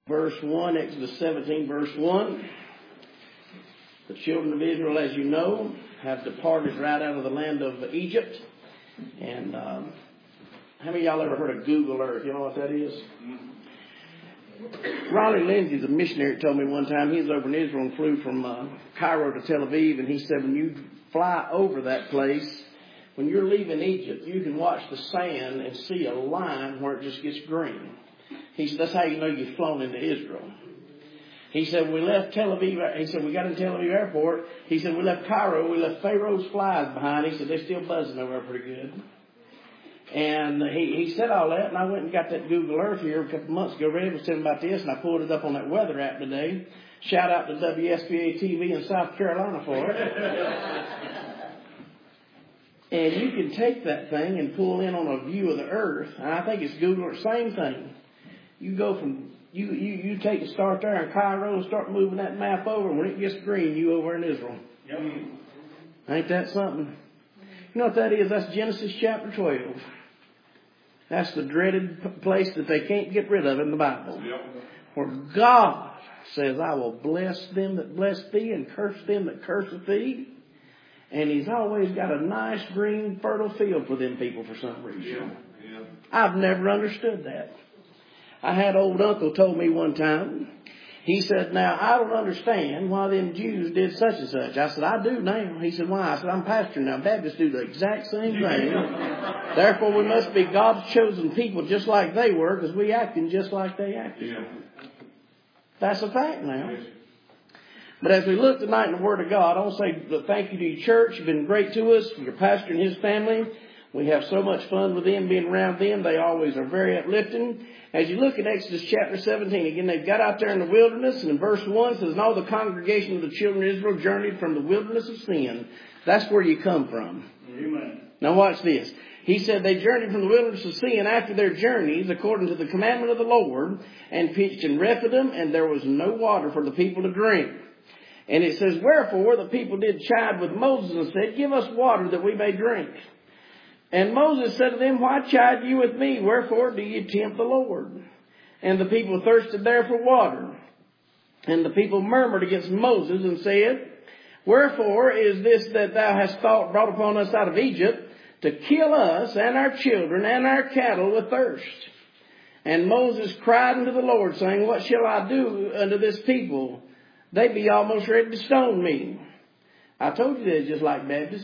Verse 1, Exodus 17, verse 1. The children of Israel, as you know, have departed right out of the land of Egypt. And how many of y'all ever heard of Google Earth? You know what that is? Ronnie Lindsay's a missionary, told me one time he was over in Israel and flew from Cairo to Tel Aviv. And he said when you fly over that place, when you're leaving Egypt, you can watch the sand and see a line where it just gets green. He said, that's how you know you've flown into Israel. He said, when we left Tel Aviv, he said, we got in Tel Aviv airport. He said, we left Cairo, we left Pharaoh's flies behind. He said, they're still buzzing over there pretty good. And he said all that, and I went and got that Google Earth here a couple months ago. Red was telling about this, and I pulled it up on that weather app today. Shout out to WSBA TV in South Carolina for it. And you can take that thing and pull in on a view of the Earth. And I think it's Google Earth, same thing. You go from, you take and start there in Cairo and start moving that map over. And when it gets green, you over in Israel. Yep. Ain't that something? You know what that is? That's Genesis chapter 12. That's the dreaded place that they can't get rid of in the Bible. Yep. Where God says, I will bless them that bless thee and curse them that curseth thee. And He's always got a nice green fertile field for them people for some reason. Yeah. Yeah. I've never understood that. I had old uncle told me one time, he said, now, I don't understand why them Jews did such and such. I said, I do now. He said, why? I said, I'm pastor now. Baptists do the exact same thing. Therefore, we must be God's chosen people just like they were because we acting just like they acted. Yeah. That's a fact now. But as we look tonight in the Word of God, I want to say thank you to your church. You've been great to us, your pastor and his family. We have so much fun with them, being around them. They always are very uplifting. As you look at Exodus chapter 17, again, they've got out there in the wilderness. And in verse 1 it says, and all the congregation of the children of Israel journeyed from the wilderness of sin. That's where you come from. Amen. Now watch this. He said they journeyed from the wilderness of sin after their journeys, according to the commandment of the Lord, and pitched in Rephidim, and there was no water for the people to drink. And it says, wherefore the people did chide with Moses and said, give us water that we may drink. And Moses said to them, why chide you with me? Wherefore do you tempt the Lord? And the people thirsted there for water. And the people murmured against Moses and said, wherefore is this that thou hast brought upon us out of Egypt to kill us and our children and our cattle with thirst? And Moses cried unto the Lord, saying, what shall I do unto this people? They be almost ready to stone me. I told you they're just like Baptists.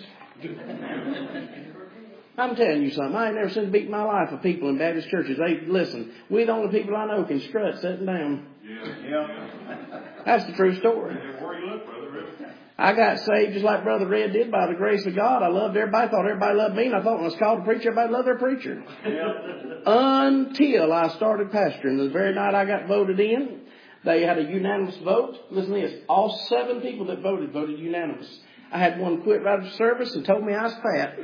I'm telling you something. I ain't never seen beat my life of people in Baptist churches. They listen. We the only people I know can strut sitting down. Yeah. That's the true story. Where you look, Brother Red? I got saved just like Brother Red did by the grace of God. I loved everybody. Thought everybody loved me. And I thought when I was called to preach, everybody loved their preacher. Yeah. Until I started pastoring. The very night I got voted in, they had a unanimous vote. Listen to this. All 7 people that voted unanimous. I had one quit right after service and told me I was fat.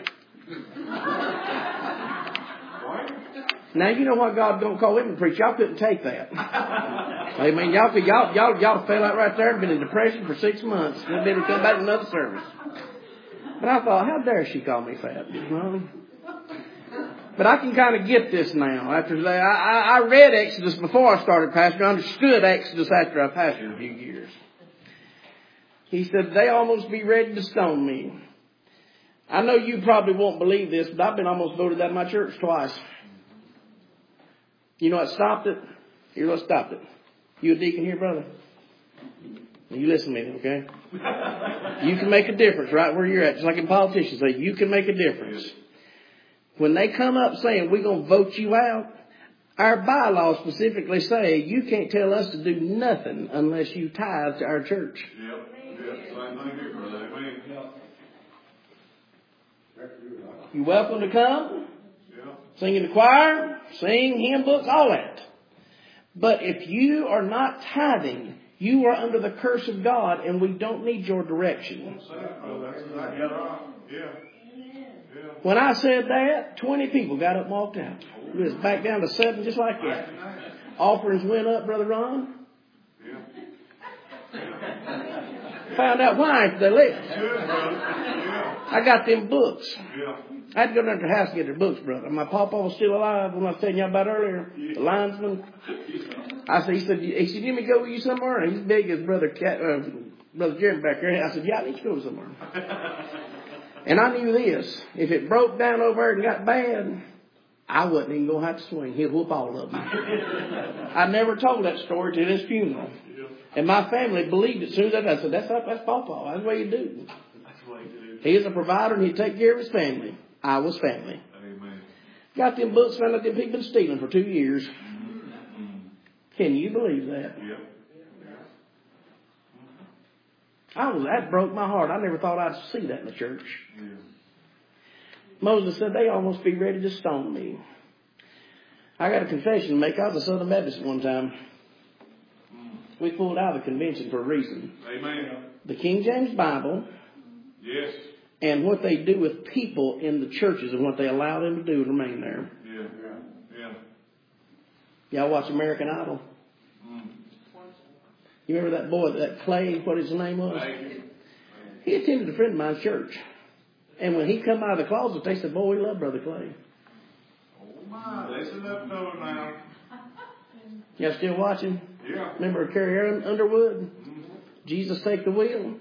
Now you know why God don't call him to preach. Y'all couldn't take that. Amen. Y'all fell out right there and been in depression for 6 months. And then come back to another service. But I thought, how dare she call me fat? But I can kind of get this now. After that, I read Exodus before I started pastoring. I understood Exodus after I pastored a few years. He said, they almost be ready to stone me. I know you probably won't believe this, but I've been almost voted out of my church twice. You know what stopped it? Here's what stopped it. You a deacon here, brother? You listen to me, okay? You can make a difference right where you're at. Just like in politicians say, you can make a difference. When they come up saying, we're going to vote you out, our bylaws specifically say, you can't tell us to do nothing unless you tithe to our church. Yep. You're welcome to come, sing in the choir, sing hymn books, all that. But if you are not tithing, you are under the curse of God, and we don't need your direction. When I said that, 20 people got up and walked out. It was back down to 7 just like that. Offerings went up, Brother Ron. Found out why they left. Good, brother. Yeah. I got them books. Yeah. I had to go down to their house and get their books, brother. My papa was still alive when I was telling you about earlier, the linesman. He said, you need me to go with you somewhere? And he's big as Brother Jeremy back there. I said, yeah, I need to go somewhere. And I knew this. If it broke down over there and got bad, I wasn't even going to have to swing. He'd whoop all of them. I never told that story till his funeral. And my family believed it. As soon as I said, that's Papa. That's what you do. He is a provider and he'd take care of his family. I was family. Amen. Got them books, found out them people been stealing for 2 years. Can you believe that? Yeah. That broke my heart. I never thought I'd see that in the church. Yeah. Moses said they almost be ready to stone me. I got a confession to make. I was a Southern Baptist at one time. We pulled out of the convention for a reason. Amen. The King James Bible. Yes. And what they do with people in the churches and what they allow them to do to remain there. Yeah. Yeah. Y'all watch American Idol? You remember that boy, that Clay, what his name was? He attended a friend of mine's church. And when he come out of the closet, they said, boy, we love Brother Clay. Oh, my. Listen up, fellow now. Y'all still watching? Yeah. Remember Carrie Underwood? Mm-hmm. Jesus Take the Wheel?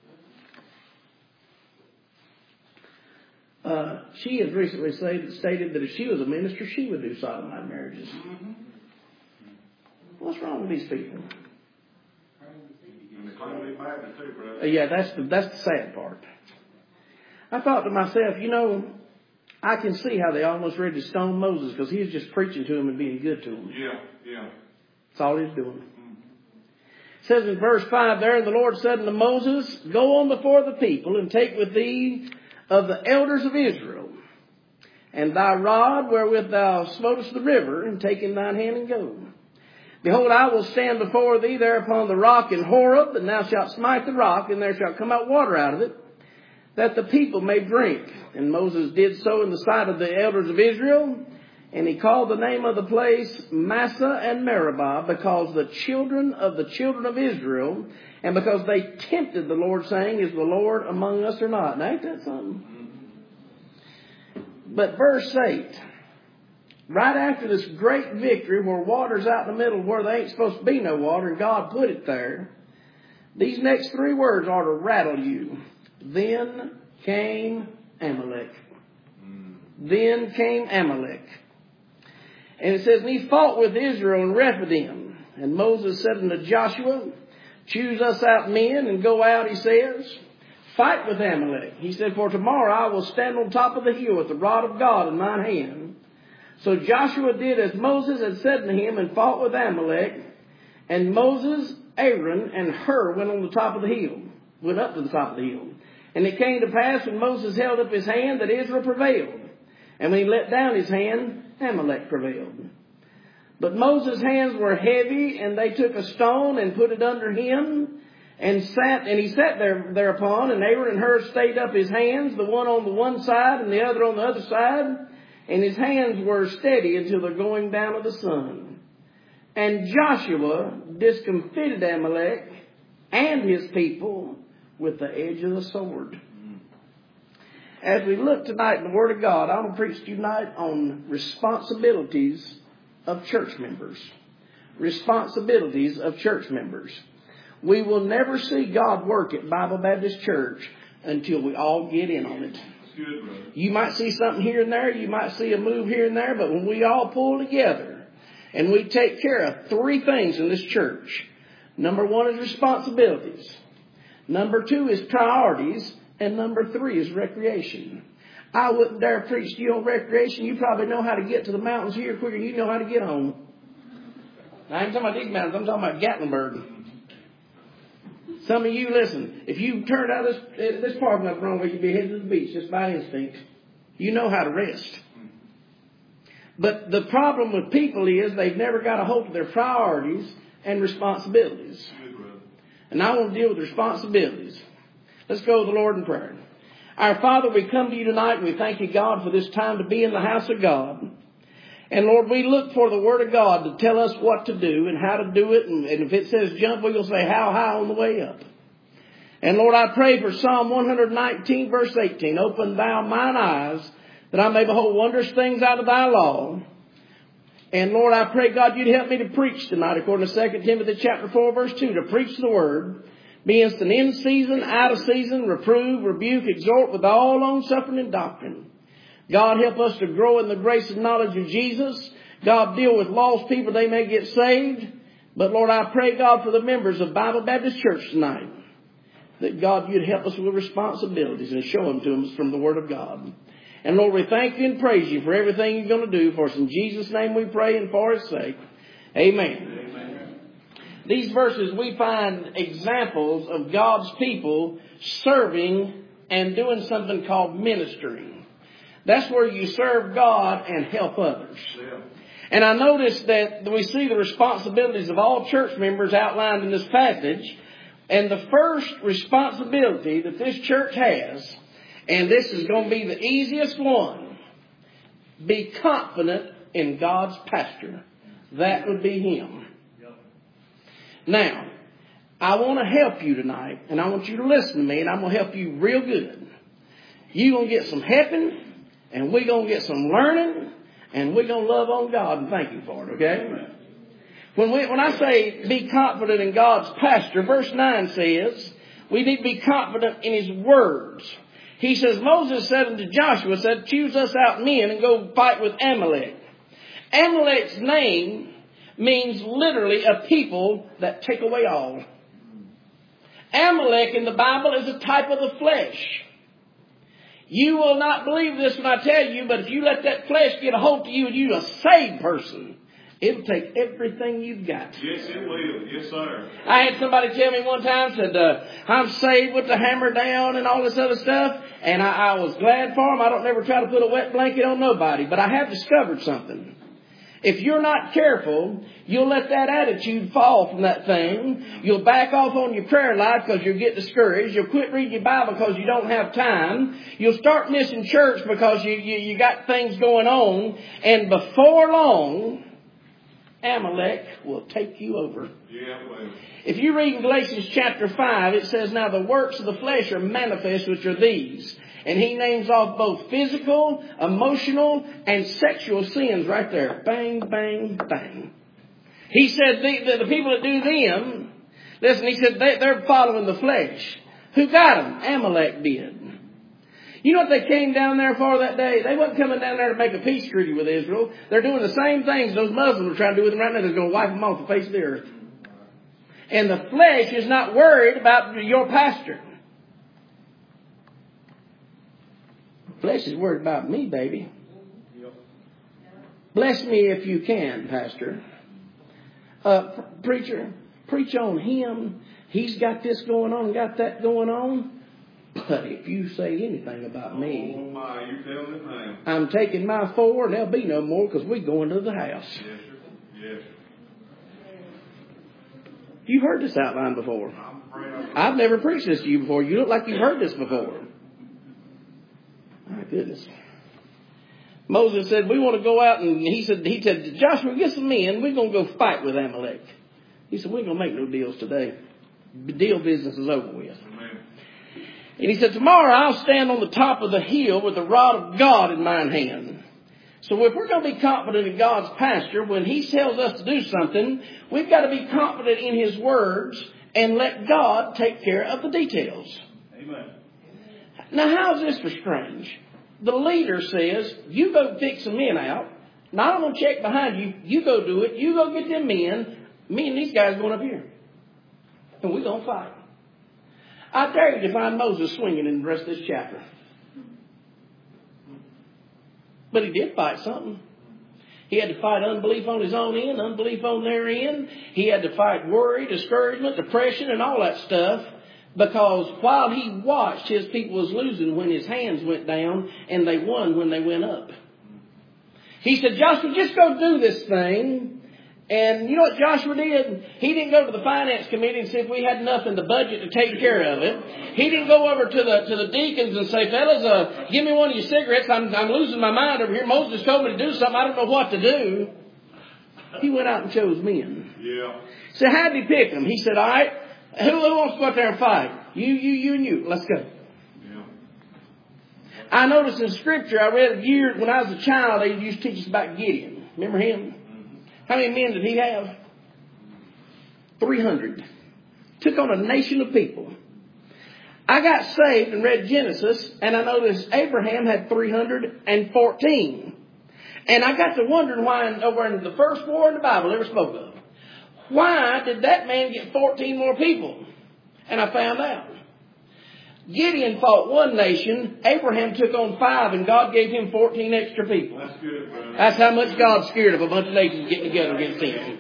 She has recently stated that if she was a minister, she would do sodomite marriages. Mm-hmm. What's wrong with these people? And they claim to be Baptist too, brother. Yeah, that's the sad part. I thought to myself, I can see how they almost ready to stone Moses because he was just preaching to them and being good to them. Yeah. That's all he was doing. It says in verse 5 there, and the Lord said unto Moses, go on before the people and take with thee of the elders of Israel, and thy rod wherewith thou smotest the river, and take in thine hand and go. Behold, I will stand before thee there upon the rock in Horeb, and thou shalt smite the rock, and there shall come out water out of it, that the people may drink. And Moses did so in the sight of the elders of Israel, and he called the name of the place Massah and Meribah, because the children of Israel, and because they tempted the Lord, saying, is the Lord among us or not? Now, ain't that something? But verse 8, right after this great victory where water's out in the middle where there ain't supposed to be no water, and God put it there, these next 3 words are to rattle you. Then came Amalek. Then came Amalek. And it says, and he fought with Israel in Rephidim. And Moses said unto Joshua, choose us out men and go out, he says, fight with Amalek. He said, for tomorrow I will stand on top of the hill with the rod of God in mine hand. So Joshua did as Moses had said to him and fought with Amalek. And Moses, Aaron, and Hur went on the top of the hill, went up to the top of the hill. And it came to pass when Moses held up his hand that Israel prevailed. And when he let down his hand, Amalek prevailed. But Moses' hands were heavy, and they took a stone and put it under him, and he sat thereupon, and Aaron and Hur stayed up his hands, the one on the one side and the other on the other side, and his hands were steady until the going down of the sun. And Joshua discomfited Amalek and his people with the edge of the sword. As we look tonight in the Word of God, I'm going to preach tonight on responsibilities of church members. Responsibilities of church members. We will never see God work at Bible Baptist Church until we all get in on it. You might see something here and there. You might see a move here and there. But when we all pull together and we take care of 3 things in this church. Number 1 is responsibilities. Number 2 is priorities. And number 3 is recreation. I wouldn't dare preach to you on recreation. You probably know how to get to the mountains here quicker than you know how to get home. I ain't talking about these mountains. I'm talking about Gatlinburg. Some of you, listen, if you turned out this parking lot wrong way, you'd be headed to the beach just by instinct. You know how to rest. But the problem with people is they've never got a hold of their priorities and responsibilities. And I want to deal with responsibilities. Let's go to the Lord in prayer. Our Father, we come to you tonight and we thank you, God, for this time to be in the house of God. And Lord, we look for the Word of God to tell us what to do and how to do it. And if it says jump, we'll say how high on the way up. And Lord, I pray for Psalm 119 verse 18. Open thou mine eyes that I may behold wondrous things out of thy law. And Lord, I pray, God, you'd help me to preach tonight according to 2 Timothy chapter 4 verse 2. To preach the word. Be instant in season, out of season, reprove, rebuke, exhort with all long suffering and doctrine. God, help us to grow in the grace and knowledge of Jesus. God, deal with lost people, they may get saved. But Lord, I pray, God, for the members of Bible Baptist Church tonight, that God, you'd help us with responsibilities and show them to us from the Word of God. And Lord, we thank you and praise you for everything you're going to do for us. In Jesus' name we pray and for his sake. Amen. Amen. These verses we find examples of God's people serving and doing something called ministering. That's where you serve God and help others. Yeah. And I noticed that we see the responsibilities of all church members outlined in this passage. And the first responsibility that this church has, and this is going to be the easiest one, be confident in God's pastor. That would be him. Yep. Now, I want to help you tonight, and I want you to listen to me, and I'm going to help you real good. You're going to get some helping, and we're going to get some learning, and we're going to love on God and thank him for it, okay? Amen. When I say be confident in God's pastor, verse 9 says, we need to be confident in his words. He says, Moses said unto Joshua, said, choose us out men and go fight with Amalek. Amalek's name means literally a people that take away all. Amalek in the Bible is a type of the flesh. You will not believe this when I tell you, but if you let that flesh get a hold of you and you're a saved person, it'll take everything you've got. Yes, it will. Yes, sir. I had somebody tell me one time, said, I'm saved with the hammer down and all this other stuff. And I was glad for him. I don't never try to put a wet blanket on nobody. But I have discovered something. If you're not careful, you'll let that attitude fall from that thing. You'll back off on your prayer life because you'll get discouraged. You'll quit reading your Bible because you don't have time. You'll start missing church because you got things going on. And before long, Amalek will take you over. Yeah, well. If you read in Galatians chapter 5, it says, now the works of the flesh are manifest, which are these. And he names off both physical, emotional, and sexual sins right there. Bang, bang, bang. He said the people that do them, listen, he said they're following the flesh. Who got them? Amalek did. You know what they came down there for that day? They wasn't coming down there to make a peace treaty with Israel. They're doing the same things those Muslims are trying to do with them right now. They're going to wipe them off the face of the earth. And the flesh is not worried about your pastor. Flesh is worried about me, baby. Bless me if you can, pastor. Preacher, preach on him. He's got this going on and got that going on. But if you say anything about me, oh my, you tell it now. I'm taking my 4 and there'll be no more because we're going to the house. Yes, sir. Yes. You've heard this outline before. I've never preached this to you before. You look like you've heard this before. My goodness. Moses said, we want to go out, and he said, Joshua, get some men. We're going to go fight with Amalek. He said, we ain't going to make no deals today. The deal business is over with. Amen. And he said, tomorrow I'll stand on the top of the hill with the rod of God in mine hand. So if we're going to be confident in God's pasture, when he tells us to do something, we've got to be confident in his words and let God take care of the details. Amen. Now, how's this for strange? The leader says, you go pick some men out. Now, I'm going to check behind you. You go do it. You go get them men. Me and these guys going up here. And we're going to fight. I dare you to find Moses swinging in the rest of this chapter. But he did fight something. He had to fight unbelief on his own end, unbelief on their end. He had to fight worry, discouragement, depression, and all that stuff. Because while he watched, his people was losing when his hands went down, and they won when they went up. He said, Joshua, just go do this thing. And you know what Joshua did? He didn't go to the finance committee and see if we had enough in the budget to take care of it. He didn't go over to the deacons and say, fellas, give me one of your cigarettes. I'm losing my mind over here. Moses told me to do something. I don't know what to do. He went out and chose men. Yeah. So how did he pick them? He said, all right, who wants to go out there and fight? You and you. Let's go. Yeah. I noticed in Scripture, I read years when I was a child, they used to teach us about Gideon. Remember him? How many men did he have? 300. Took on a nation of people. I got saved and read Genesis, and I noticed Abraham had 314. And I got to wondering why over in the first war in the Bible ever spoke of. Why did that man get 14 more people? And I found out. Gideon fought one nation, Abraham took on 5, and God gave him 14 extra people. That's good, brother. That's how much God's scared of a bunch of nations getting together against him.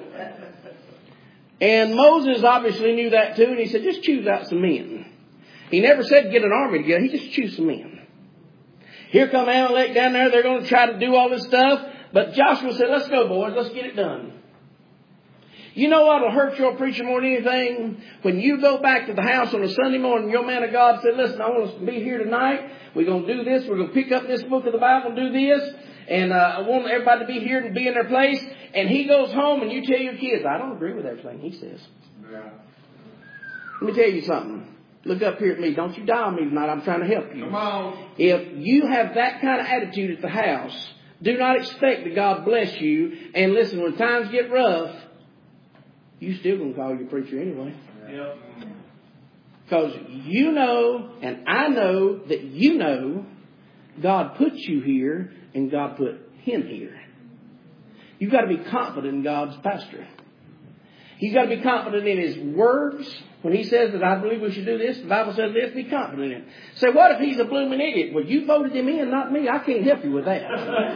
And Moses obviously knew that too, and he said, just choose out some men. He never said get an army together, he just chose some men. Here come Amalek down there, they're going to try to do all this stuff, but Joshua said, let's go boys, let's get it done. You know what will hurt your preacher more than anything? When you go back to the house on a Sunday morning, your man of God said, listen, I want us to be here tonight. We're going to do this. We're going to pick up this book of the Bible and do this. And I want everybody to be here and be in their place. And he goes home and you tell your kids, I don't agree with everything he says. Yeah. Let me tell you something. Look up here at me. Don't you die on me tonight. I'm trying to help you. Come on. If you have that kind of attitude at the house, do not expect that God bless you. And listen, when times get rough, you still going to call your preacher anyway. Yep. Because you know, and I know that you know, God put you here and God put him here. You've got to be confident in God's pastor. You've got to be confident in his words. When he says that I believe we should do this, the Bible says this, be confident in it. Say, what if he's a blooming idiot? Well, you voted him in, not me. I can't help you with that.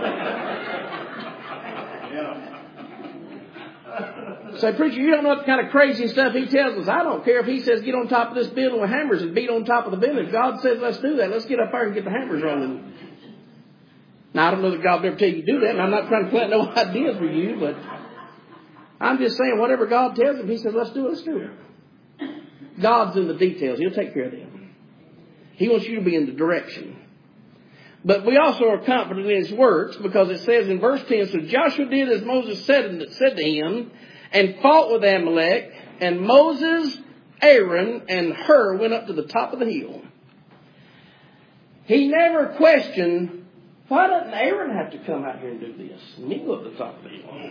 Say, preacher, you don't know what kind of crazy stuff he tells us. I don't care if he says get on top of this building with hammers and beat on top of the building. If God says let's do that, let's get up there and get the hammers rolling. Now, I don't know that God will ever tell you to do that, and I'm not trying to plant no ideas for you, but I'm just saying whatever God tells him, he says let's do it, let's do it. God's in the details. He'll take care of them. He wants you to be in the direction. But we also are confident in his works because it says in verse 10, so Joshua did as Moses said to him and fought with Amalek, and Moses, Aaron, and Hur went up to the top of the hill. He never questioned, why doesn't Aaron have to come out here and do this? And he go up to the top of the hill.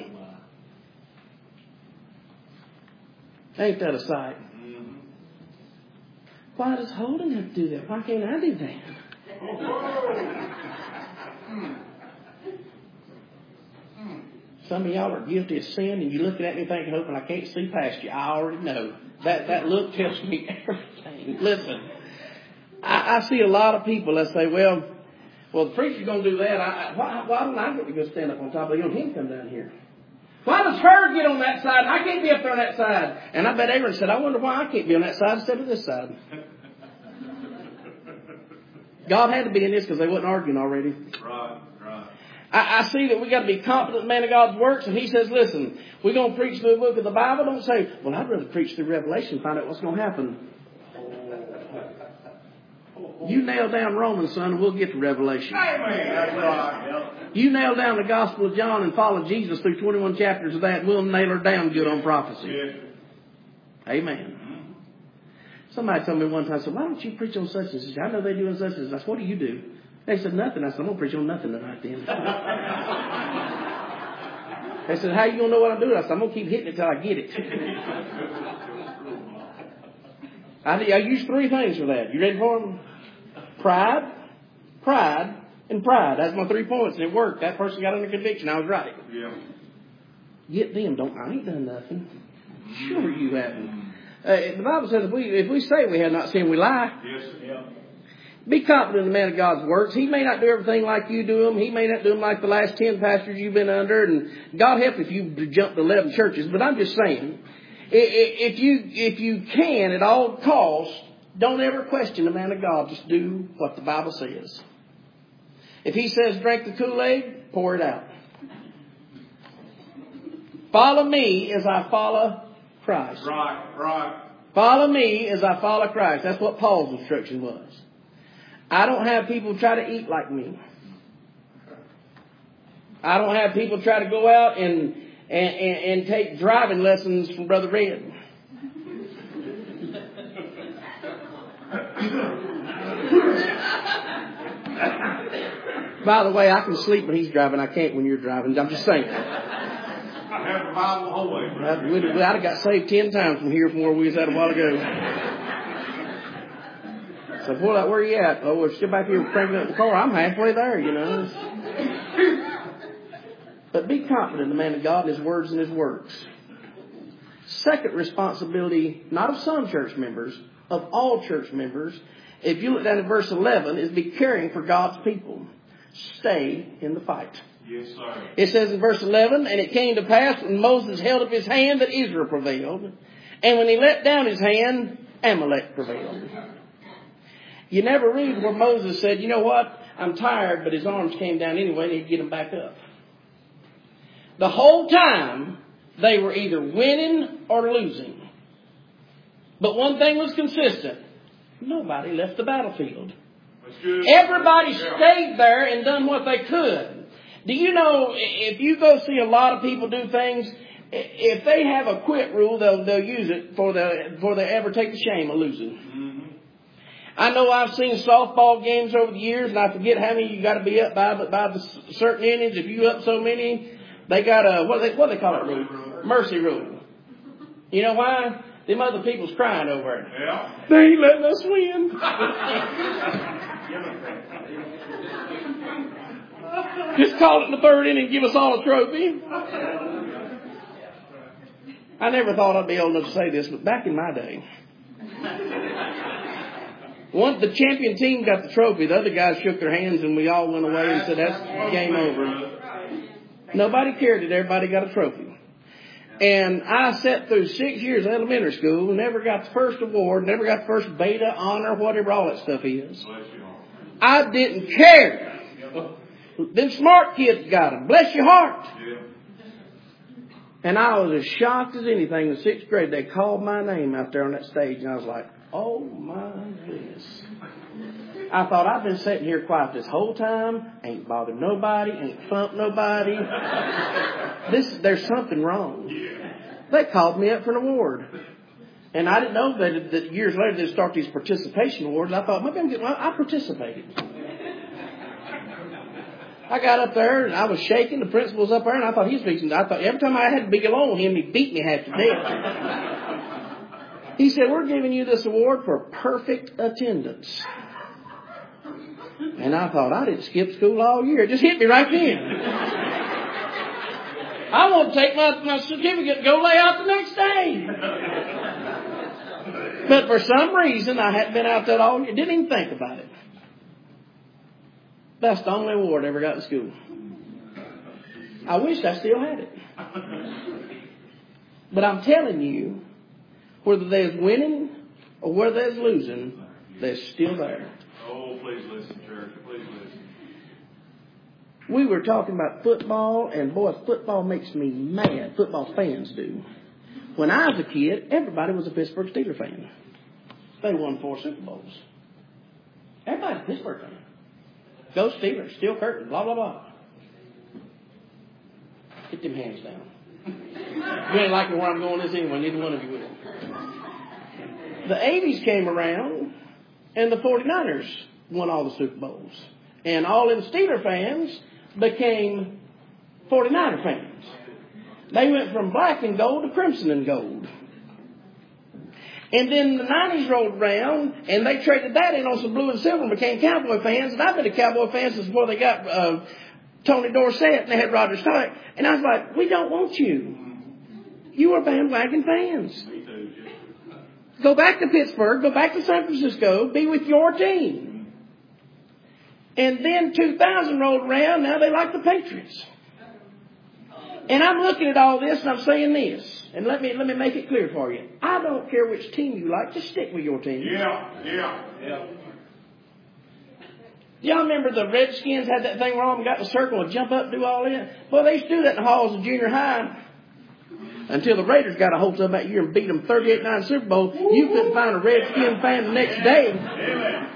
Ain't that a sight? Why does Holden have to do that? Why can't I do that? Some of y'all are guilty of sin and you looking at me thinking, hoping I can't see past you. I already know. That look tells me everything. Listen, I see a lot of people that say, well, the preacher's going to do that. Why don't I get to go stand up on top of the hill and him come down here? Why does her get on that side and I can't be up there on that side? And I bet Aaron said, I wonder why I can't be on that side instead of this side. God had to be in this because they wasn't arguing already. Right. I see that we got to be confident in the man of God's works. And he says, listen, we're going to preach through the book of the Bible. Don't say, well, I'd rather preach through Revelation and find out what's going to happen. You nail down Romans, son, and we'll get to Revelation. Amen. That's right. You nail down the Gospel of John and follow Jesus through 21 chapters of that. We'll nail her down good on prophecy. Yes. Amen. Somebody told me one time, I said, why don't you preach on such and such? I know they do on such and such. I said, what do you do? They said, nothing. I said, I'm going to preach on nothing tonight then. They said, how you going to know what I'm doing? I said, I'm going to keep hitting it till I get it. I use 3 things for that. You ready for them? Pride, and pride. That's my 3 points, and it worked. That person got under conviction. I was right. Yeah. Get them. I ain't done nothing. Sure you haven't. The Bible says if we say we have not sinned, we lie. Yes. Yeah. Be confident in the man of God's works. He may not do everything like you do them. He may not do them like the last 10 pastors you've been under. And God help if you jump to 11 churches. But I'm just saying, if you can at all costs, don't ever question the man of God. Just do what the Bible says. If he says drink the Kool-Aid, pour it out. Follow me as I follow Christ. Right. Follow me as I follow Christ. That's what Paul's instruction was. I don't have people try to eat like me. I don't have people try to go out and take driving lessons from Brother Red. By the way, I can sleep when he's driving. I can't when you're driving. I'm just saying. I have the Bible the whole way. I'd have got saved 10 times from here from where we was at a while ago. So, boy, like, where are you at? Oh, we're still back here cranking up the car. I'm halfway there, you know. But be confident in the man of God and his words and his works. Second responsibility, not of some church members, of all church members, if you look down at verse 11, is be caring for God's people. Stay in the fight. Yes, sir. It says in verse 11, and it came to pass when Moses held up his hand that Israel prevailed. And when he let down his hand, Amalek prevailed. You never read where Moses said, you know what, I'm tired, but his arms came down anyway and he'd get them back up. The whole time, they were either winning or losing. But one thing was consistent. Nobody left the battlefield. Everybody stayed there and done what they could. Do you know, if you go see a lot of people do things, if they have a quit rule, they'll use it before they ever take the shame of losing. Mm-hmm. I know I've seen softball games over the years, and I forget how many you got to be up by the certain innings. If you up so many, they got a, what do they call it rule? Mercy rule. You know why? Them other people's crying over it. Yeah. They ain't letting us win. Just call it in the third inning and give us all a trophy. I never thought I'd be old enough to say this, but back in my day, once the champion team got the trophy, the other guys shook their hands and we all went away and said, that's game over. Nobody cared that everybody got a trophy. And I sat through 6 years of elementary school, never got the first award, never got the first beta, honor, whatever all that stuff is. I didn't care. Them smart kids got them. Bless your heart. And I was as shocked as anything. In 6th grade, they called my name out there on that stage, and I was like, oh my goodness. I thought, I've been sitting here quiet this whole time, ain't bothered nobody, ain't thumped nobody. There's something wrong. They called me up for an award. And I didn't know that years later they'd start these participation awards. I thought, maybe I participated. I got up there and I was shaking. The principal was up there and I thought every time I had to be alone with him, he beat me half to death. He said, we're giving you this award for perfect attendance. And I thought, I didn't skip school all year. It just hit me right then. I want to take my certificate and go lay out the next day. But for some reason, I hadn't been out that all year. Didn't even think about it. That's the only award I ever got in school. I wish I still had it. But I'm telling you, whether there's winning or whether there's losing, they're still there. Oh, please listen, church. Please listen. We were talking about football, and boy, football makes me mad. Football fans do. When I was a kid, everybody was a Pittsburgh Steelers fan. They won 4 Super Bowls. Everybody's a Pittsburgh fan. Go Steelers, Steel Curtain, blah, blah, blah. Get them hands down. You ain't liking where I'm going this anyway, neither one of you will. The 80s came around, and the 49ers won all the Super Bowls. And all them Steeler fans became 49er fans. They went from black and gold to crimson and gold. And then the 90s rolled around, and they traded that in on some blue and silver and became Cowboy fans. And I've been a Cowboy fan since before they got Tony Dorsett and they had Roger Staubach. And I was like, we don't want you. You are bandwagon fans. Go back to Pittsburgh, go back to San Francisco, be with your team. And then 2000 rolled around, now they like the Patriots. And I'm looking at all this and I'm saying this. And let me make it clear for you. I don't care which team you like, just stick with your team. Yeah. Do y'all remember the Redskins had that thing where all of them got in a circle and jump up and do all that? Well, they used to do that in the halls of junior high until the Raiders got a hold of them that year and beat them 38-9 Super Bowl. You couldn't find a Redskin fan the next day. Amen.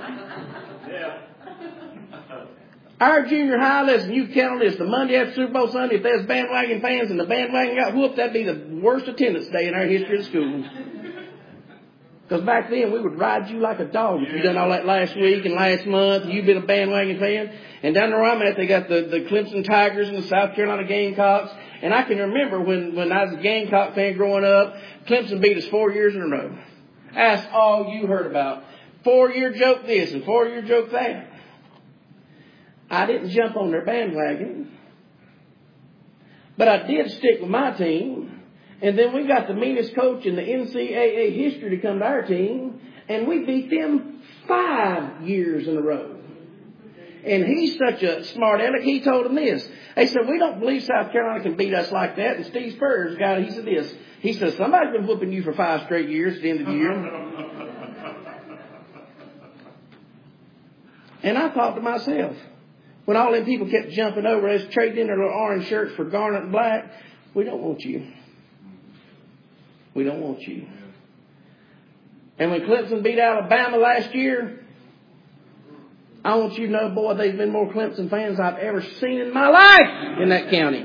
Our junior high, listen, you count on this. The Monday after Super Bowl Sunday, if there's bandwagon fans and the bandwagon got whooped, that'd be the worst attendance day in our history of the school. Because back then we would ride you like a dog if you done all that last week and last month. And you've been a bandwagon fan. And down there where I'm at, they got the Clemson Tigers and the South Carolina Gamecocks. And I can remember when I was a Gamecock fan growing up, Clemson beat us 4 years in a row. That's all you heard about. 4-year joke this and 4-year joke that. I didn't jump on their bandwagon. But I did stick with my team. And then we got the meanest coach in the NCAA history to come to our team. And we beat them 5 years in a row. And he's such a smart aleck, he told them this. They said, we don't believe South Carolina can beat us like that. And Steve Spurrier, guy, he said this. He said, somebody's been whooping you for 5 straight years at the end of the year. And I thought to myself, when all them people kept jumping over us, trading in their little orange shirts for garnet and black, we don't want you. We don't want you. And when Clemson beat Alabama last year, I want you to know, boy, there's been more Clemson fans I've ever seen in my life in that county.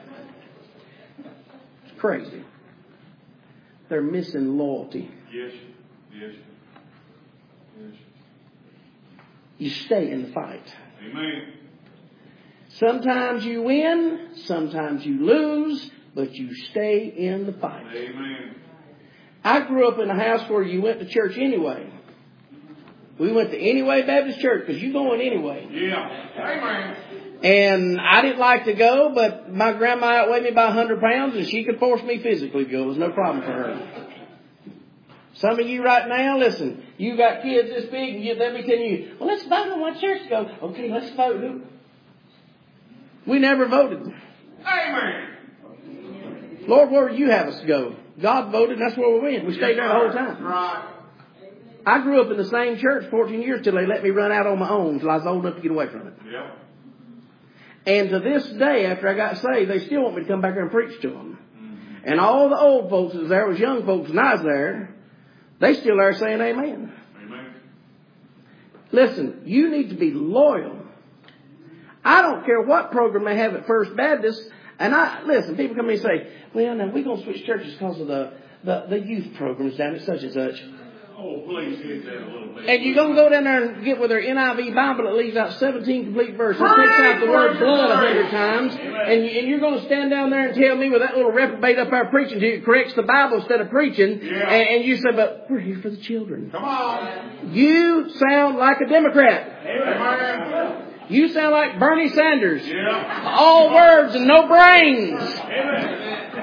It's crazy. They're missing loyalty. Yes. Yes. Yes. You stay in the fight. Amen. Sometimes you win, sometimes you lose, but you stay in the fight. Amen. I grew up in a house where you went to church anyway. We went to Anyway Baptist Church because you're going anyway. Yeah. Amen. And I didn't like to go, but my grandma outweighed me by 100 pounds and she could force me physically to go. It was no problem for her. Some of you right now, listen, you got kids this big and they'll be telling you, well, let's vote on what church to go. Okay, let's vote. We never voted. Amen. Lord, where would you have us to go? God voted, and that's where we went. We stayed there the whole time. Right. I grew up in the same church 14 years till they let me run out on my own till I was old enough to get away from it. Yeah. And to this day, after I got saved, they still want me to come back there and preach to them. Mm-hmm. And all the old folks that was there was young folks, and I was there. They still there saying amen. Amen. Listen, you need to be loyal. I don't care what program they have at First Baptist. And listen, people come in and say, well, now we're going to switch churches because of the youth programs down at such and such. Oh, please hit that a little bit. And you're going to go down there and get with their NIV Bible that leaves out 17 complete verses, takes out the word blood 100 times, and you're going to stand down there and tell me with that little reprobate up there preaching to you, corrects the Bible instead of preaching, and you say, but we're here for the children. Come on. You sound like a Democrat. Amen. You sound like Bernie Sanders. Yeah. All words and no brains. Amen.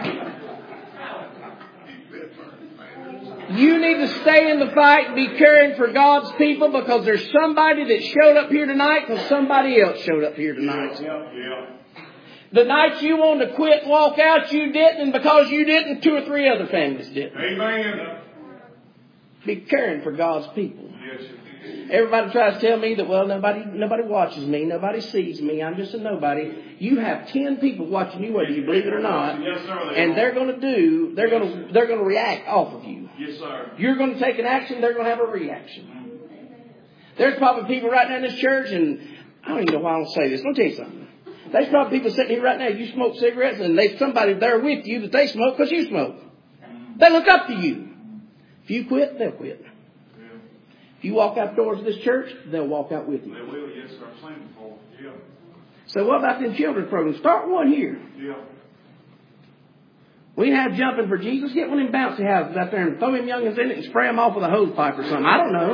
You need to stay in the fight and be caring for God's people because there's somebody that showed up here tonight because somebody else showed up here tonight. Yeah. The night you wanted to quit and walk out, you didn't, and because you didn't, 2 or 3 other families did. Amen. Be caring for God's people. Yes. Everybody tries to tell me that, well, nobody watches me, nobody sees me, I'm just a nobody. You have 10 people watching you, whether you believe it or not, yes, sir, and they're going to react off of you. Yes, sir. You're going to take an action, they're going to have a reaction. There's probably people right now in this church, and I don't even know why I don't say this. Let me tell you something. There's probably people sitting here right now, you smoke cigarettes, and there's somebody there with you that they smoke because you smoke. They look up to you. If you quit, they'll quit. If you walk out the doors of this church, they'll walk out with you. They will, yes, sir. I've seen them before. Yeah. So what about them children's programs? Start one here. Yeah. We have Jumping for Jesus. Get one of them bouncy houses out there and throw them youngins in it and spray them off with a hose pipe or something. I don't know.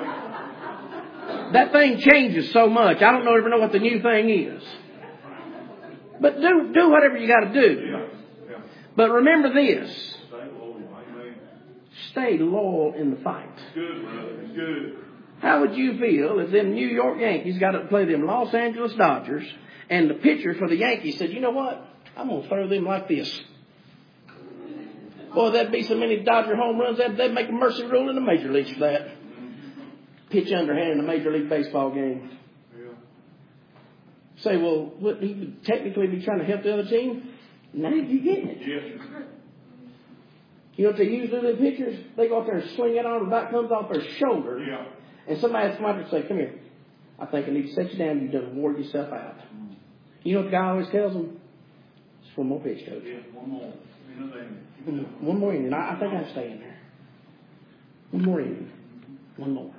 That thing changes so much. I don't ever know what the new thing is. But do whatever you got to do. Yeah. But remember this. Stay loyal. Amen. Stay loyal in the fight. It's good, brother. It's good. How would you feel if them New York Yankees got to play them Los Angeles Dodgers and the pitcher for the Yankees said, you know what? I'm going to throw them like this. Boy, that'd be so many Dodger home runs, they'd make a mercy rule in the major leagues for that. Pitch underhand in a Major League Baseball game. Yeah. Say, well, wouldn't he technically be trying to help the other team? Now you get it. Yes. You know what they usually do, the pitchers? They go out there and swing it on, the bat comes off their shoulder. Yeah. And somebody has to come out and say, come here. I think I need to set you down. You've done wore yourself out. You know what the guy always tells them? Just one more pitch, coach. Yeah, one more. One more inning. I think I'm staying there. One more evening. One more.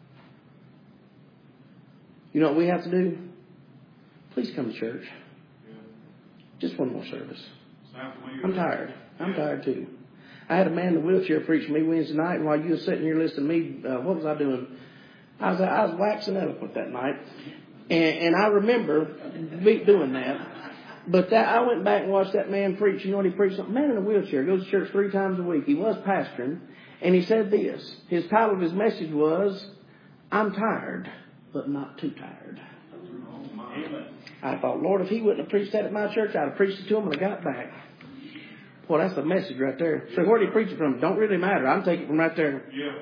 You know what we have to do? Please come to church. Just one more service. I'm tired. I'm tired too. I had a man in the wheelchair preach to me Wednesday night, and while you were sitting here listening to me, what was I doing? I was waxing eloquent that night, and I remember doing that. But I went back and watched that man preach. You know what he preached? A man in a wheelchair goes to church 3 times a week. He was pastoring, and he said this. His title of his message was, "I'm tired, but not too tired." I thought, Lord, if he wouldn't have preached that at my church, I'd have preached it to him when I got back. Boy, that's the message right there. So where did he preach it from? Don't really matter. I'm taking it from right there. Yeah.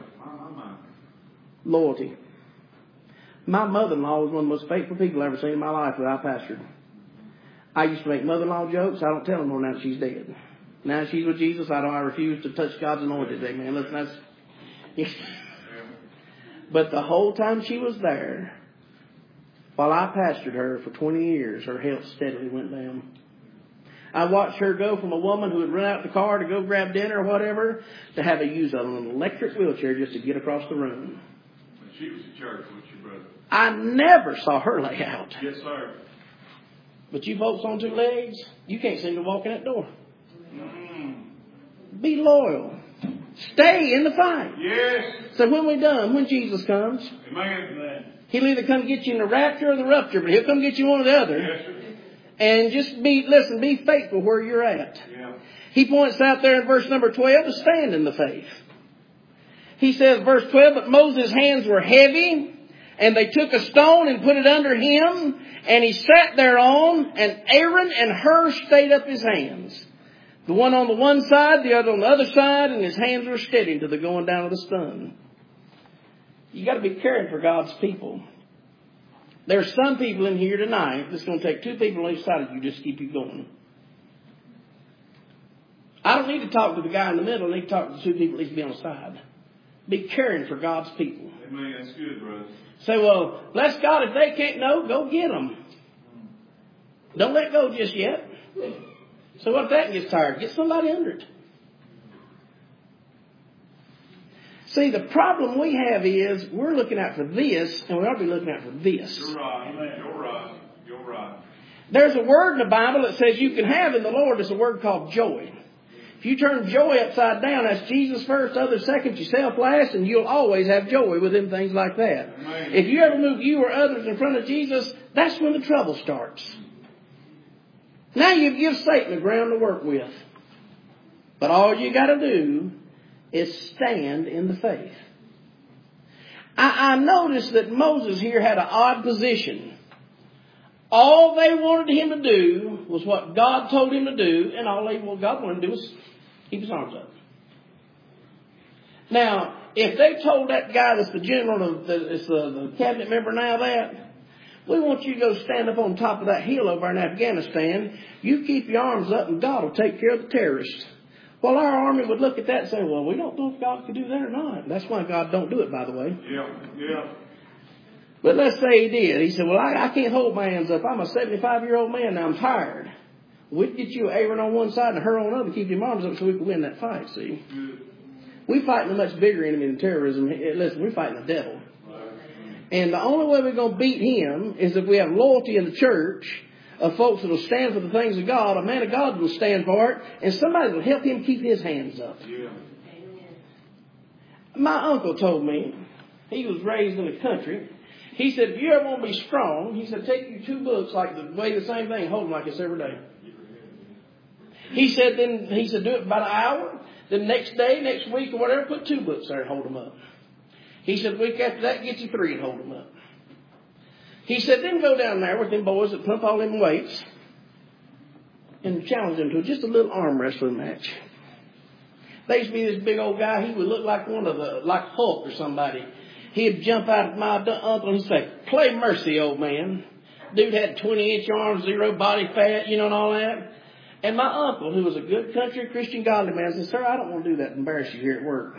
Loyalty. My mother-in-law was one of the most faithful people I've ever seen in my life that I pastored. I used to make mother-in-law jokes. I don't tell them more now that she's dead. Now she's with Jesus. I refuse to touch God's anointed. Amen. Listen, that's... But the whole time she was there, while I pastored her for 20 years, her health steadily went down. I watched her go from a woman who would run out the car to go grab dinner or whatever to have to use an electric wheelchair just to get across the room. She was at church with your brother. I never saw her lay out. Yes, sir. But you folks on 2 legs, you can't seem to walk in that door. Be loyal. Stay in the fight. Yes. So when we're done, when Jesus comes, Amen. He'll either come get you in the rapture or the rupture, but He'll come get you one or the other. Yes, sir. And just be faithful where you're at. Yeah. He points out there in verse number 12 to stand in the faith. He says, verse 12, but Moses' hands were heavy, and they took a stone and put it under him, and he sat thereon, and Aaron and Hur stayed up his hands. The one on the one side, the other on the other side, and his hands were steady to the going down of the sun. You got to be caring for God's people. There's some people in here tonight that's going to take 2 people on each side of you just to keep you going. I don't need to talk to the guy in the middle. I need to talk to the 2 people at least be on the side. Be caring for God's people. Amen. That's good, brother. Say, well, bless God, if they can't know, go get them. Don't let go just yet. So what if that gets tired? Get somebody under it. See, the problem we have is we're looking out for this, and we ought to be looking out for this. You're right. You're right. There's a word in the Bible that says you can have in the Lord. It's a word called joy. If you turn joy upside down, that's Jesus first, others second, yourself last, and you'll always have joy within things like that. Amen. If you ever move you or others in front of Jesus, that's when the trouble starts. Now you give Satan the ground to work with. But all you got to do is stand in the faith. I noticed that Moses here had an odd position. All they wanted him to do was what God told him to do, and God wanted him to do was keep his arms up. Now, if they told that guy that's the general, the cabinet member now that, we want you to go stand up on top of that hill over in Afghanistan, you keep your arms up and God will take care of the terrorists. Well, our army would look at that and say, well, we don't know if God could do that or not. That's why God don't do it, by the way. Yeah. But let's say he did. He said, well, I can't hold my hands up. I'm a 75-year-old man now. I'm tired. We'd get you Aaron on one side and her on the other, keep your arms up so we can win that fight, see? Good. We're fighting a much bigger enemy than terrorism. Listen, we're fighting the devil. Right. And the only way we're going to beat him is if we have loyalty in the church of folks that will stand for the things of God. A man of God will stand for it, and somebody will help him keep his hands up. Yeah. My uncle told me, he was raised in the country. He said, if you ever want to be strong, he said, take you 2 books, weigh the same thing, hold them like this every day. He said, do it about an hour. Then next day, next week, or whatever, put 2 books there and hold them up. He said, week after that, get you 3 and hold them up. He said, then go down there with them boys that pump all them weights and challenge them to just a little arm wrestling match. There used to be this big old guy. He would look like like Hulk or somebody. He'd jump out at my uncle and he'd say, play mercy, old man. Dude had 20-inch arms, 0 body fat, and all that. And my uncle, who was a good country Christian godly man, said, sir, I don't want to do that and embarrass you here at work.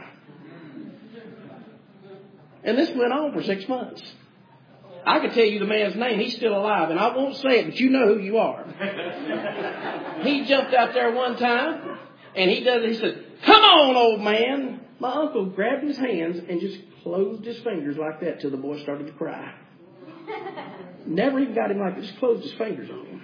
And this went on for 6 months. I could tell you the man's name. He's still alive. And I won't say it, but you know who you are. He jumped out there one time. And he said, Come on, old man. My uncle grabbed his hands and just closed his fingers like that till the boy started to cry. Never even got him like that. Just closed his fingers on him.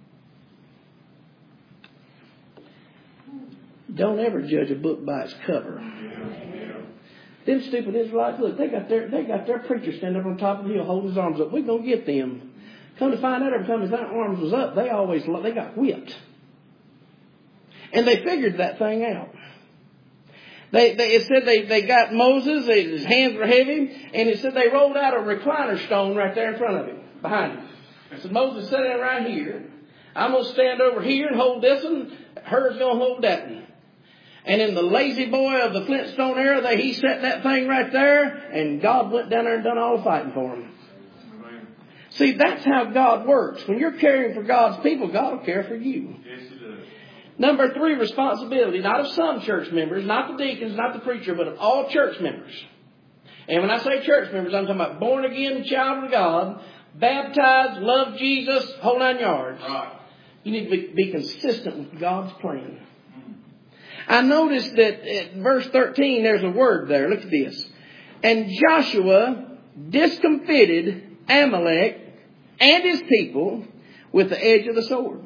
Don't ever judge a book by its cover. Them stupid Israelites, look, they got their preacher standing up on top of the hill holding his arms up. We're going to get them. Come to find out, every time his arms was up, they got whipped. And they figured that thing out. It said they got Moses, his hands were heavy, and it said they rolled out a recliner stone right there in front of him, behind him. So Moses sat in right here. I'm going to stand over here and hold this one. Her's going to hold that one. And in the lazy boy of the Flintstone era, he set that thing right there, and God went down there and done all the fighting for him. See, that's how God works. When you're caring for God's people, God will care for you. Yes, He does. Number 3, responsibility, not of some church members, not the deacons, not the preacher, but of all church members. And when I say church members, I'm talking about born again child of God, baptized, love Jesus, whole 9 yards. Right. You need to be consistent with God's plan. I noticed that in verse 13, there's a word there. Look at this. And Joshua discomfited Amalek and his people with the edge of the sword.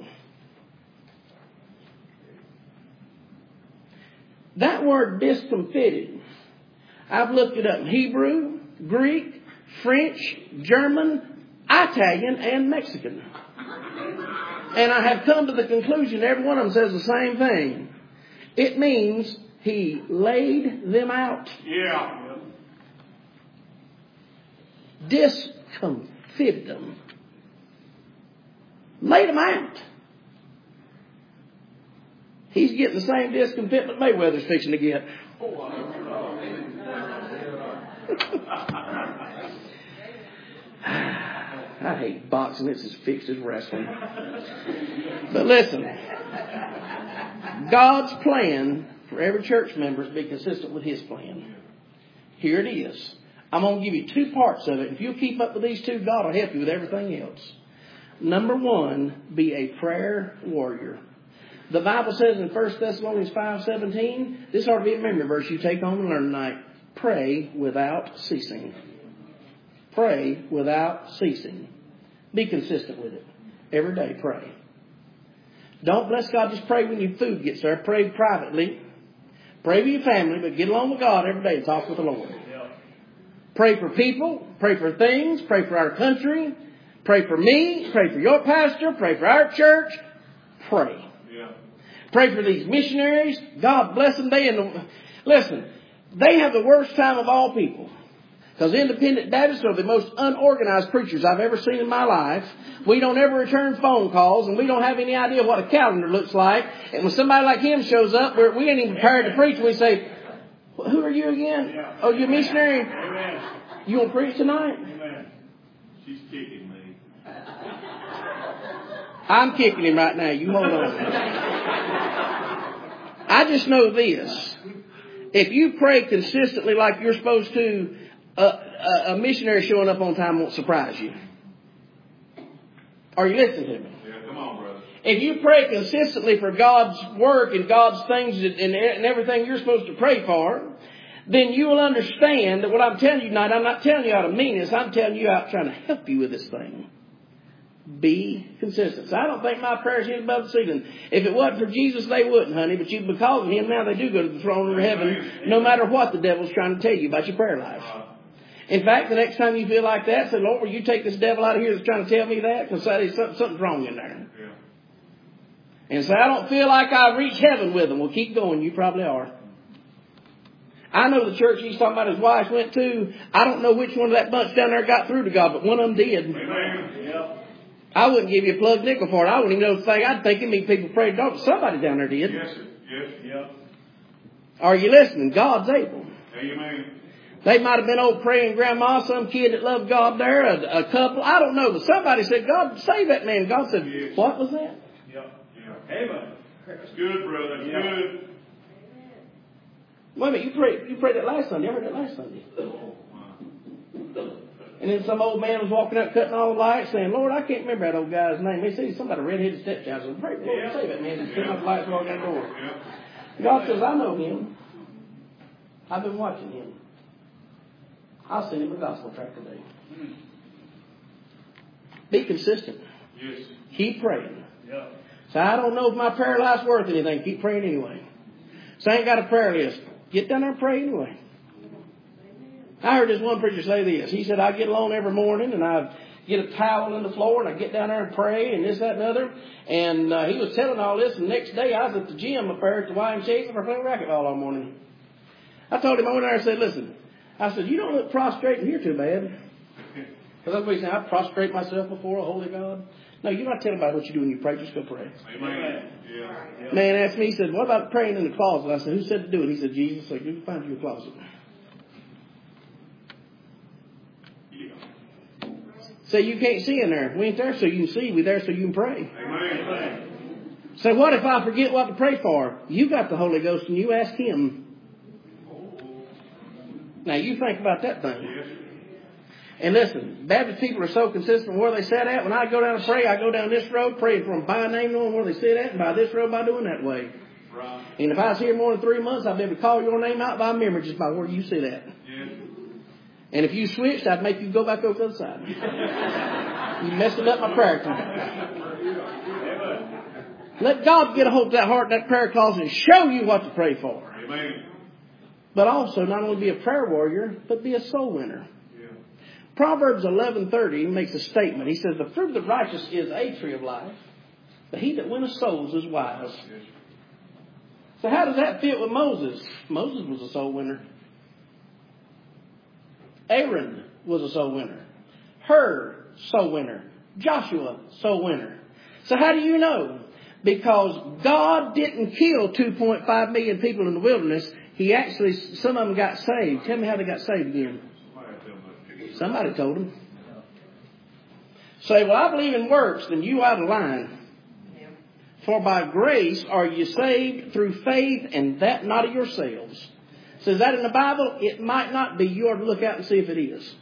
That word discomfited, I've looked it up in Hebrew, Greek, French, German, Italian, and Mexican. And I have come to the conclusion every one of them says the same thing. It means he laid them out. Yeah. Discomfited them. Laid them out. He's getting the same discomfitment Mayweather's fixing to get. I hate boxing. It's as fixed as wrestling. But listen, God's plan for every church member is to be consistent with His plan. Here it is. I'm going to give you 2 parts of it. If you'll keep up with these 2, God will help you with everything else. Number 1, be a prayer warrior. The Bible says in 1 Thessalonians 5:17, this ought to be a memory verse you take home and learn tonight. Pray without ceasing. Pray without ceasing. Be consistent with it. Every day, pray. Don't, bless God, just pray when your food gets there. Pray privately. Pray with your family, but get along with God every day and talk with the Lord. Pray for people. Pray for things. Pray for our country. Pray for me. Pray for your pastor. Pray for our church. Pray. Pray for these missionaries. God bless them. Listen, they have the worst time of all people. Because independent Baptists are the most unorganized preachers I've ever seen in my life. We don't ever return phone calls, and we don't have any idea what a calendar looks like. And when somebody like him shows up, we ain't even prepared to preach. We say, who are you again? Oh, you a missionary? Amen. You want to preach tonight? Amen. She's kicking me. I'm kicking him right now. You hold on. I just know this. If you pray consistently like you're supposed to, a missionary showing up on time won't surprise you. Are you listening to me? Yeah, come on, brother. If you pray consistently for God's work and God's things and everything you're supposed to pray for, then you will understand that what I'm telling you tonight, I'm not telling you out of meanness. I'm telling you out trying to help you with this thing. Be consistent. So I don't think my prayers hit above the ceiling. If it wasn't for Jesus, they wouldn't, honey. But because of Him, now they do go to the throne of heaven, no matter what the devil's trying to tell you about your prayer life. In fact, the next time you feel like that, say, Lord, will you take this devil out of here that's trying to tell me that? Because something's wrong in there. Yeah. And say, I don't feel like I reach heaven with them. Well, keep going. You probably are. I know the church he's talking about his wife went to. I don't know which one of that bunch down there got through to God, but one of them did. Amen. Yeah. I wouldn't give you a plug nickel for it. I wouldn't even know the thing. I'd think people prayed to God. Somebody down there did. Yes, sir. Yes. Yeah. Are you listening? God's able. Amen. They might have been old praying grandma, some kid that loved God there, a couple. I don't know. But somebody said, God, save that man. God said, yes. What was that? Yep. Yeah. Amen. That's good, brother. That's good. Wait a minute. You prayed that last Sunday. I heard that last Sunday. And then some old man was walking up cutting all the lights saying, Lord, I can't remember that old guy's name. He said somebody redheaded stepchild. So pray, Lord, save that man. Just cutting off the lights walking out the door. God says, I know him. I've been watching him. I'll send him a gospel tract today. Be consistent. Yes. Keep praying. Yeah. So I don't know if my prayer life's worth anything. Keep praying anyway. So I ain't got a prayer list. Get down there and pray anyway. I heard this one preacher say this. He said, I get alone every morning and I get a towel in the floor and I get down there and pray and this, that, and the other. And he was telling all this. And the next day I was at the gym up there at the YMCA and I playing racquetball all morning. I told him, I went there and said, listen. I said, you don't look prostrate in here too bad. Because that's what he said, I prostrate myself before a holy God. No, you're not telling about what you do when you pray. Just go pray. Amen. Yeah. Man asked me, he said, what about praying in the closet? I said, who said to do it? He said, Jesus. So you can find you a closet. So you can't see in there. We ain't there so you can see. We're there so you can pray. Amen. So what if I forget what to pray for? You got the Holy Ghost and you ask him. Now you think about that thing. And listen, Baptist people are so consistent where they sit at. When I go down to pray, I go down this road praying for them by name, knowing where they sit at, and by this road by doing that way. Right. And if I was here more than 3 months, I'd be able to call your name out by memory just by where you sit at. Yes. And if you switched, I'd make you go back over to the other side. You messing up my prayer time. Let God get a hold of that heart, that prayer closet, and show you what to pray for. Amen. But also not only be a prayer warrior, but be a soul winner. Yeah. Proverbs 11:30 makes a statement. He says, the fruit of the righteous is a tree of life, but he that winneth souls is wise. Yes. So how does that fit with Moses? Moses was a soul winner. Aaron was a soul winner. Hur, soul winner. Joshua, soul winner. So how do you know? Because God didn't kill 2.5 million people in the wilderness. He actually, some of them got saved. Tell me how they got saved again. Somebody told them. Say, well, I believe in works, then you out of line. For by grace are you saved through faith, and that not of yourselves. So is that in the Bible? It might not be. You ought to look out and see if it is.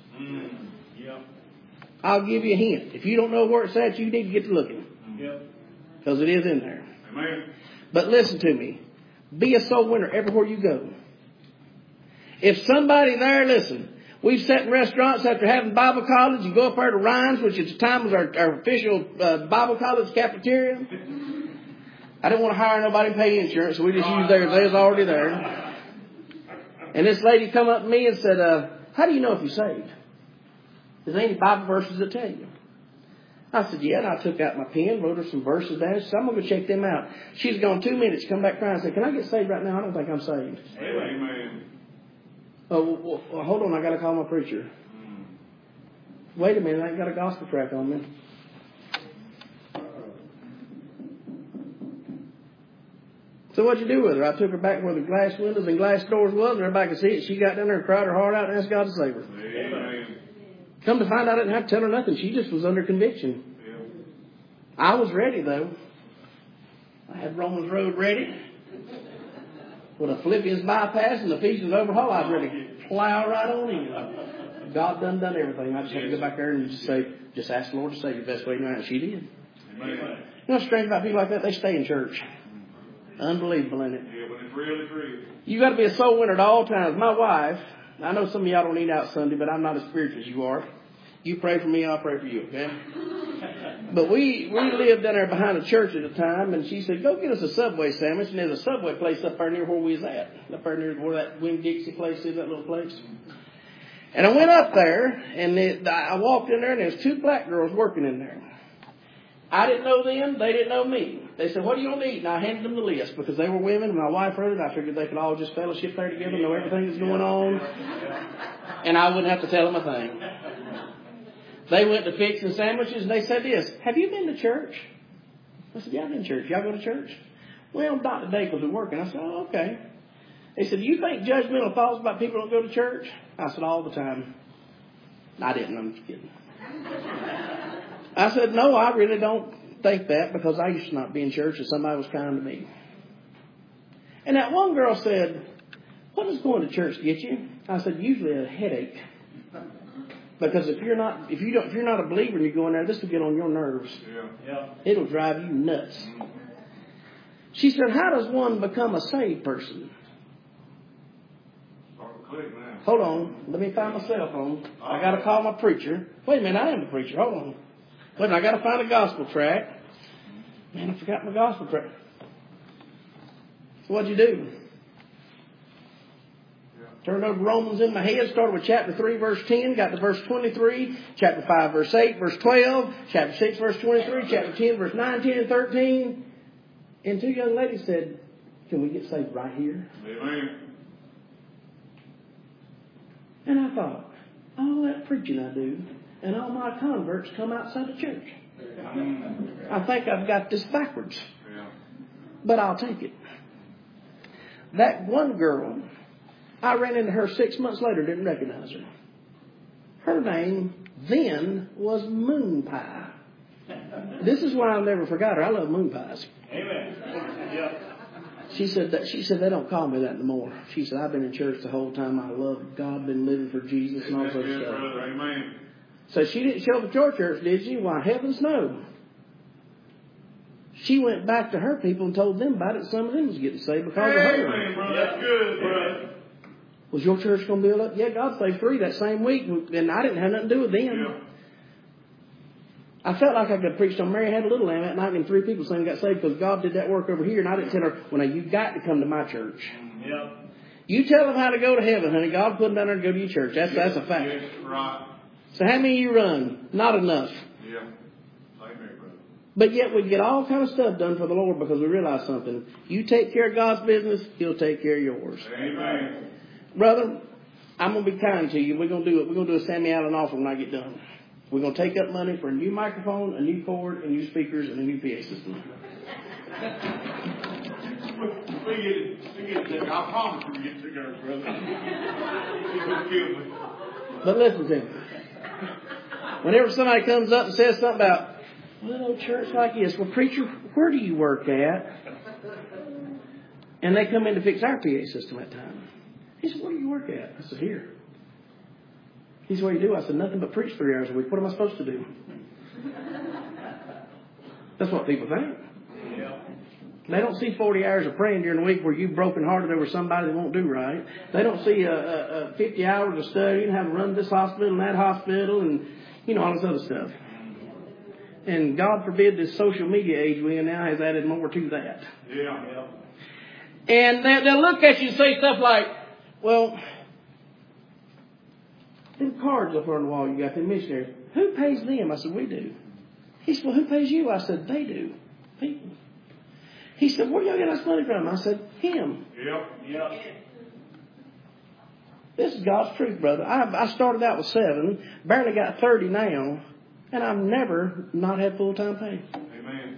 I'll give you a hint. If you don't know where it's at, you need to get to looking. Because it is in there. Amen. But listen to me. Be a soul winner everywhere you go. If somebody there, listen, we've sat in restaurants after having Bible college. You go up there to Ryan's, which at the time was our official Bible college cafeteria. I didn't want to hire nobody and pay insurance, so we just used theirs. They was already there. And this lady come up to me and said, how do you know if you're saved? Is there any Bible verses that tell you? I said, yeah, and I took out my pen, wrote her some verses down. She said, I'm going to go check them out. She's gone 2 minutes, come back crying and said, can I get saved right now? I don't think I'm saved. Amen. Oh, well, hold on, I got to call my preacher. Wait a minute, I ain't got a gospel tract on me. So what'd you do with her? I took her back where the glass windows and glass doors was, and everybody could see it. She got down there and cried her heart out and asked God to save her. Amen. Come to find out, I didn't have to tell her nothing. She just was under conviction. Yeah. I was ready, though. I had Romans Road ready. With a Philippians bypass and the Ephesians overhaul, I was ready to plow right on in. God done everything. I just had to go back there and just say, just ask the Lord to save you the best way you know. And she did. Amen. You know what's strange about people like that? They stay in church. Unbelievable, isn't it? Yeah, but it's really true. You got to be a soul winner at all times. My wife, I know some of y'all don't eat out Sunday, but I'm not as spiritual as you are. You pray for me, I'll pray for you, okay? But we lived down there behind the church at the time, and she said, go get us a Subway sandwich. And there's a Subway place up there near where we was at. Up there near where that Winn-Dixie place is, that little place. And I went up there, and I walked in there, and there's 2 black girls working in there. I didn't know them. They didn't know me. They said, what do you want to eat? And I handed them the list because they were women and my wife heard it. I figured they could all just fellowship there together, know everything that's going on. And I wouldn't have to tell them a thing. They went to fixing sandwiches and they said this, have you been to church? I said, yeah, I've been to church. Y'all go to church? Well, not today because we're working. I said, oh, okay. They said, do you think judgmental thoughts about people don't go to church? I said, all the time. I didn't. I'm just kidding. I said, no, I really don't think that because I used to not be in church and somebody was kind to me. And that one girl said, what does going to church get you? I said, usually a headache. Because if you're not a believer and you go in there, this will get on your nerves. Yeah. It'll drive you nuts. She said, how does one become a saved person? Hold on. Let me find my cell phone. I got to call my preacher. Wait a minute. I am the preacher. Hold on. Wait a minute. I got to find a gospel tract. Man, I forgot my gospel tract. So what'd you do? Turned over Romans in my head. Started with chapter 3, verse 10. Got to verse 23. Chapter 5, verse 8, verse 12. Chapter 6, verse 23. Chapter 10, verse 9, 10, and 13. And two young ladies said, can we get saved right here? Amen. And I thought, all that preaching I do, and all my converts come outside the church. I think I've got this backwards. But I'll take it. That one girl, I ran into her 6 months later, didn't recognize her. Her name then was Moon Pie. This is why I'll never forgot her. I love moon pies. Amen. Yeah. She said they don't call me that anymore. She said, I've been in church the whole time. I love God, been living for Jesus and all that stuff. Amen. So she didn't show up at your church, did she? Why, heavens no. She went back to her people and told them about it. Some of them was getting saved because of her. Amen, brother. That's good, brother. Was your church going to build up? Yeah, God saved 3 that same week, and I didn't have nothing to do with them. Yeah. I felt like I could have preached on Mary Had a Little Lamb that night, and 3 people saying got saved because God did that work over here, and I didn't tell her, well, now you got to come to my church. Yeah. You tell them how to go to heaven, honey. God put them down there to go to your church. That's a fact. Yes, right. So how many of you run? Not enough. Yeah. Same here, brother. But yet we get all kind of stuff done for the Lord because we realize something. You take care of God's business, He'll take care of yours. Amen. Brother, I'm going to be kind to you. We're going to do it. We're going to do a Sammy Allen offering when I get done. We're going to take up money for a new microphone, a new cord, and new speakers, and a new PA system. We get together. I promise we get together, brother. Don't kill me. But listen to me. Whenever somebody comes up and says something about, well, church like this, well, preacher, where do you work at? And they come in to fix our PA system at time. He said, where do you work at? I said, here. He said, what do you do? I said, nothing but preach 3 hours a week. What am I supposed to do? That's what people think. Yeah. They don't see 40 hours of praying during the week where you've broken hearted over somebody that won't do right. They don't see 50 hours of study and have to run this hospital and that hospital and, all this other stuff. And God forbid this social media age we in now has added more to that. Yeah. And they'll look at you and say stuff like, well, them cards up on the wall you got, them missionaries, who pays them? I said, we do. He said, well, who pays you? I said, they do. People. He said, where do y'all get this money from? I said, him. Yep. This is God's truth, brother. I started out with 7, barely got 30 now, and I've never not had full-time pay. Amen.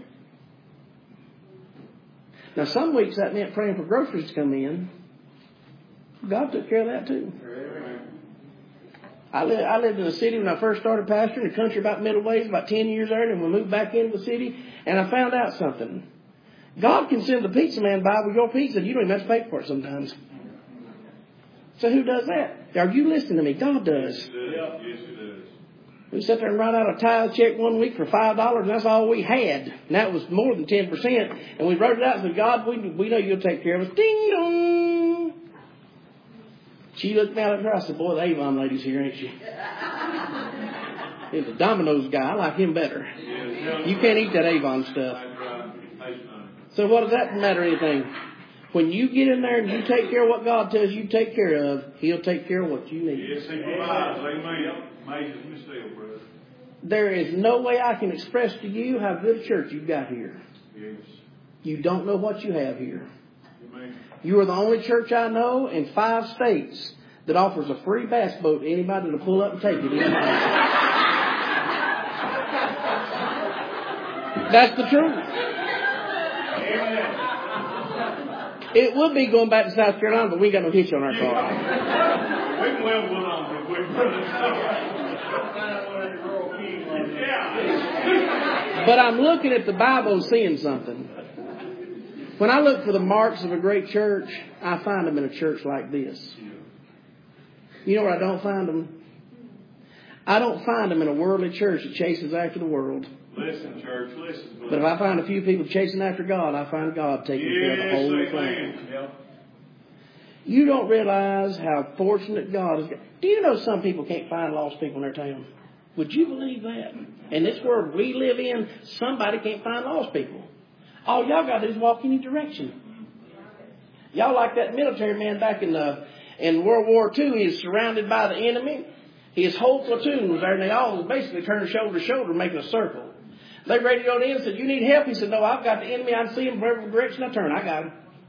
Now, some weeks that meant praying for groceries to come in. God took care of that too. Amen. I lived in a city when I first started pastoring, the country about middle ways, about 10 years there, and we moved back into the city, and I found out something. God can send the pizza man by with your pizza. You don't even have to pay for it sometimes. So who does that? Are you listening to me? God does. Yes, it does. We sat there and write out a tithe check one week for $5, and that's all we had. And that was more than 10%. And we wrote it out and said, God, we know you'll take care of us. Ding dong. She looked down at her. I said, boy, the Avon lady's here, ain't she? He's a Domino's guy. I like him better. You can't eat that Avon stuff. So what does that matter anything? When you get in there and you take care of what God tells you to take care of, He'll take care of what you need. Yes, He provides. Amen. Amazes me still, brother. There is no way I can express to you how good a church you've got here. Yes. You don't know what you have here. Amen. You are the only church I know in 5 states that offers a free bass boat to anybody to pull up and take it. That's the truth. It would be going back to South Carolina, but we ain't got no hitch on our car. We can level one on real quick, brother. But I'm looking at the Bible and seeing something. When I look for the marks of a great church, I find them in a church like this. You know where I don't find them? I don't find them in a worldly church that chases after the world. Listen, church, listen. But if I find a few people chasing after God, I find God taking care of the whole thing. Yep. You don't realize how fortunate God is. Do you know some people can't find lost people in their town? Would you believe that? In this world we live in, somebody can't find lost people. All y'all got to do is walk any direction. Y'all like that military man back in World War II. He was surrounded by the enemy. His whole platoon was there, and they all basically turned shoulder to shoulder, making a circle. They radioed in and said, "You need help?" He said, "No, I've got the enemy. I can see him wherever direction I turn. I got him."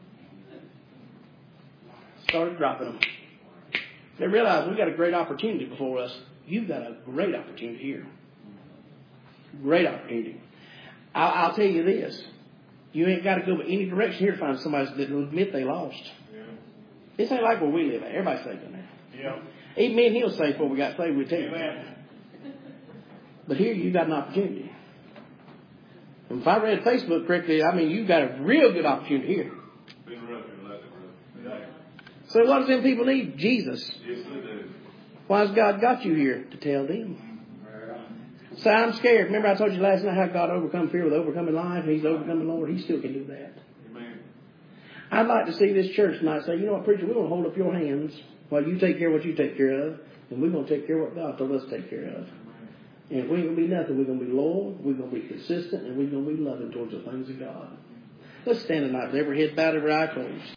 Started dropping them. They realized we've got a great opportunity before us. You've got a great opportunity here. Great opportunity. I'll tell you this. You ain't got to go any direction here to find somebody that will admit they lost. Yeah. This ain't like where we live at. Everybody's saved in there. Yeah. Even me and he'll say before we got saved, we'd tell you. Amen. But here you've got an opportunity. And if I read Facebook correctly, I mean, you've got a real good opportunity here. Been rough, yeah. So what does them people need? Jesus. Yes, they do. Why has God got you here? To tell them. So I'm scared. Remember I told you last night how God overcome fear with overcoming life. He's overcoming Lord. He still can do that. Amen. I'd like to see this church tonight say, "You know what, preacher, we're going to hold up your hands while you take care of what you take care of. And we're going to take care of what God told us to take care of. And if we ain't going to be nothing, we're going to be loyal, we're going to be consistent, and we're going to be loving towards the things of God." Let's stand tonight with every head bowed, every eye closed.